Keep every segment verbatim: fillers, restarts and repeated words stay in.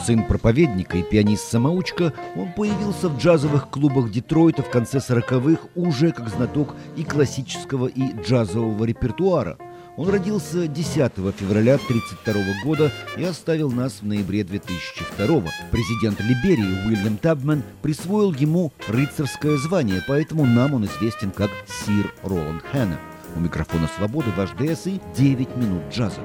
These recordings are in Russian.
Сын проповедника и пианист-самоучка, он появился в джазовых клубах Детройта в конце сороковых уже как знаток и классического, и джазового репертуара. Он родился десятого февраля тысяча девятьсот тридцать второго года и оставил нас в ноябре две тысячи второго. Президент Либерии Уильям Табман присвоил ему рыцарское звание, поэтому нам он известен как сир Роланд Хэнна. У микрофона «Свободы» ваш ДС и девять минут джаза.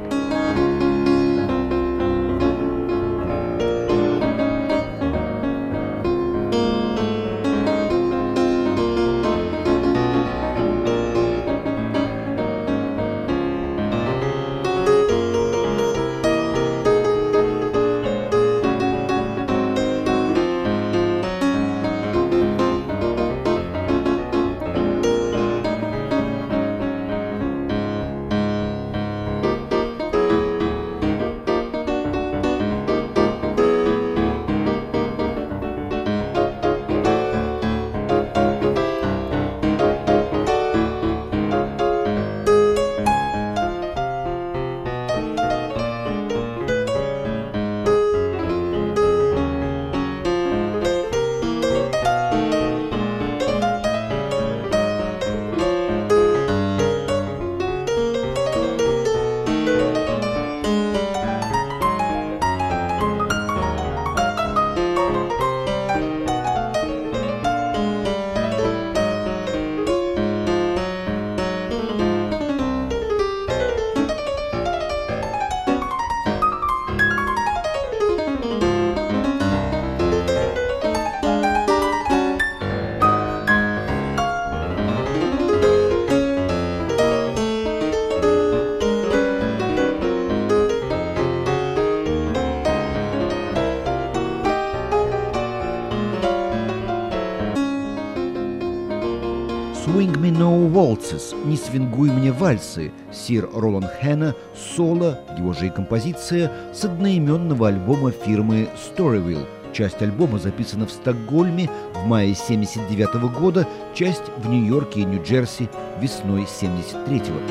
«Swing me no waltzes» — «Не свингуй мне вальсы» сир Роланд Хэнна, соло, его же и композиция, с одноименного альбома фирмы Storyville. Часть альбома записана в Стокгольме в мае семьдесят девятого года, часть в Нью-Йорке и Нью-Джерси весной семьдесят третьего.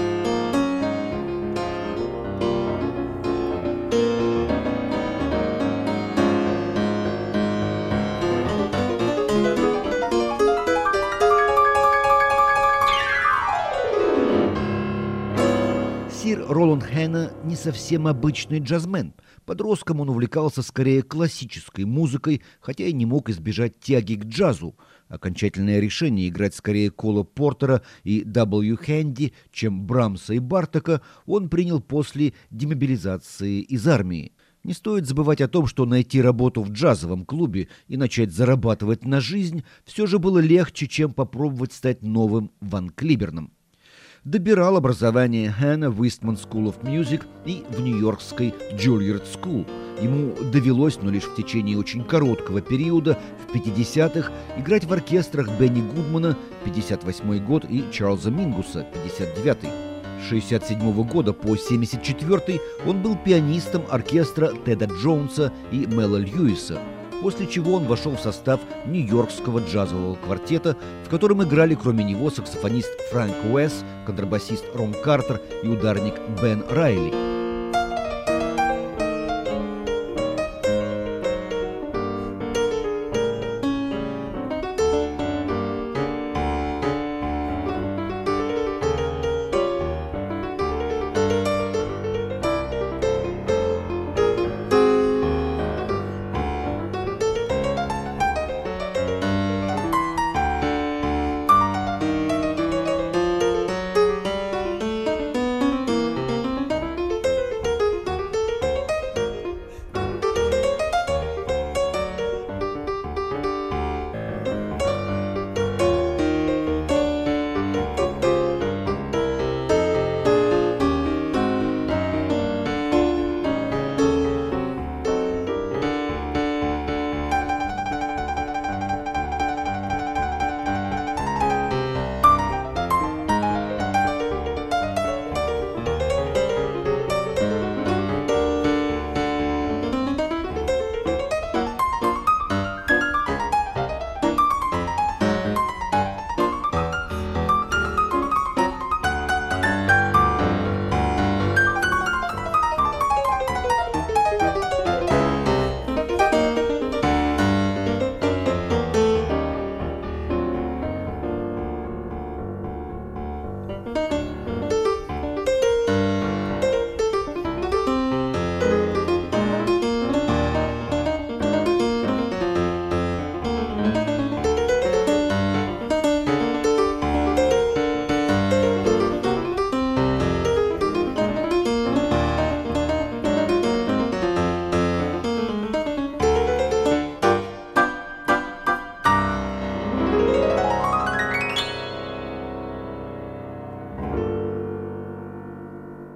Сир Роланд Хэнна не совсем обычный джазмен. Подростком он увлекался скорее классической музыкой, хотя и не мог избежать тяги к джазу. Окончательное решение играть скорее Кола Портера и дабл ю Хэнди, чем Брамса и Бартока, он принял после демобилизации из армии. Не стоит забывать о том, что найти работу в джазовом клубе и начать зарабатывать на жизнь все же было легче, чем попробовать стать новым Ван Клиберном. Добирал образование Хэнна в Eastman School of Music и в Нью-Йоркской Juilliard School. Ему довелось, но лишь в течение очень короткого периода, в пятидесятых, играть в оркестрах Бенни Гудмана, пятьдесят восьмой год, и Чарльза Мингуса, пятьдесят девятый. С шестьдесят седьмого года по семьдесят четвёртый он был пианистом оркестра Теда Джонса и Мэла Льюиса, после чего он вошел в состав Нью-Йоркского джазового квартета, в котором играли кроме него саксофонист Фрэнк Уэс, контрабасист Рон Картер и ударник Бен Райли.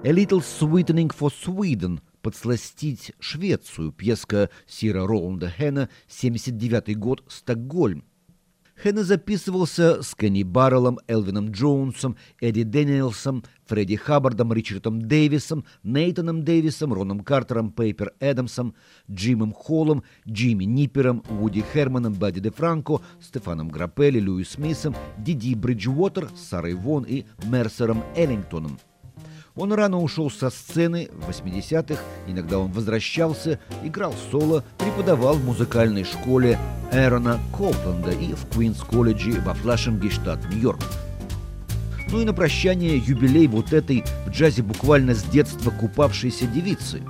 A Little Sweetening for Sweden – «Подсластить Швецию», пьеска Сира Роланда Хэна, семьдесят девятый год, Стокгольм. Хэна записывался с Кенни Барреллом, Элвином Джонсом, Эдди Дэниелсом, Фредди Хаббардом, Ричардом Дэвисом, Нейтаном Дэвисом, Роном Картером, Пейпер Эдамсом, Джимом Холлом, Джимми Ниппером, Вуди Херманом, Бадди де Франко, Стефаном Граппелли, Льюис Смисом, Диди Бриджуотер, Сарой Вон и Мерсером Эллингтоном. Он рано ушел со сцены в восьмидесятых, иногда он возвращался, играл соло, преподавал в музыкальной школе Эрона Копленда и в Квинс-колледже во Флашинге, штат Нью-Йорк. Ну и на прощание юбилей вот этой в джазе буквально с детства купавшейся девицы.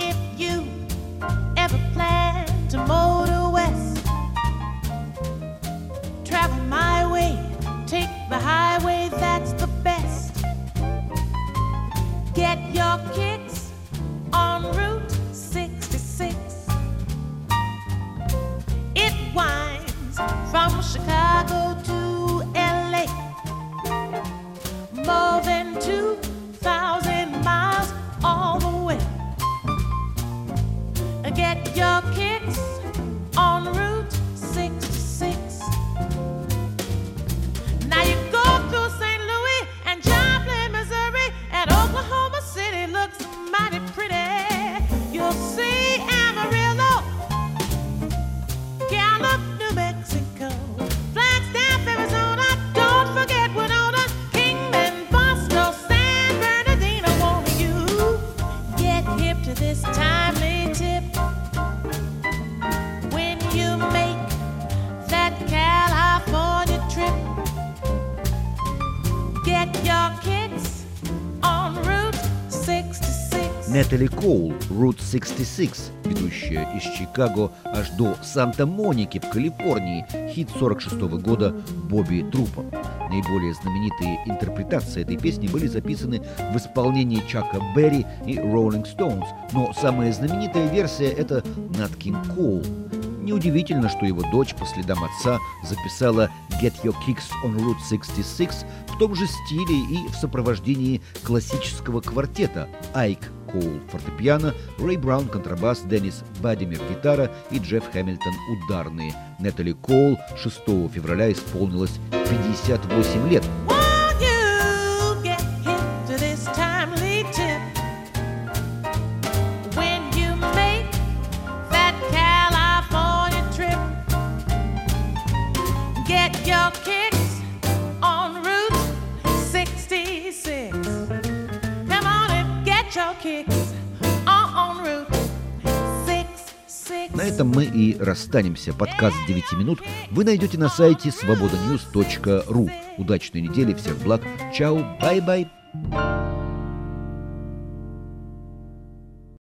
Get your kicks on Route sixty-six. It winds from Chicago to L A, more than two thousand miles all the way. Get your kicks on Route sixty-six. Now you go through Saint Louis and Joplin, Missouri, and Oklahoma City looks mighty pretty. You'll see Amarillo, Gallup, New Mexico, Flagstaff, Arizona. Don't forget Winona, Kingman, Boston, San Bernardino. Won't you get hip to this timely tip when you make that California trip? Get your kicks on Route sixty-six. Нетали Коул, Route шестьдесят шесть, ведущая из Чикаго аж до Санта-Моники в Калифорнии, хит сорок шестого года Бобби Трупа. Наиболее знаменитые интерпретации этой песни были записаны в исполнении Чака Берри и Rolling Stones, но самая знаменитая версия — это Нат Кинг Коул. Неудивительно, что его дочь по следам отца записала «Get Your Kicks on Route шестьдесят шесть» в том же стиле и в сопровождении классического квартета: Айк Коул – фортепиано, Рэй Браун – контрабас, Деннис Бадимир – гитара и Джефф Хэмилтон – ударные. Нетали Коул шестого февраля исполнилось пятьдесят восемь лет. На этом мы и расстанемся. Подкаст девяти минут вы найдете на сайте свобода ньюс точка ру. Удачной недели, всех благ. Чао, бай-бай.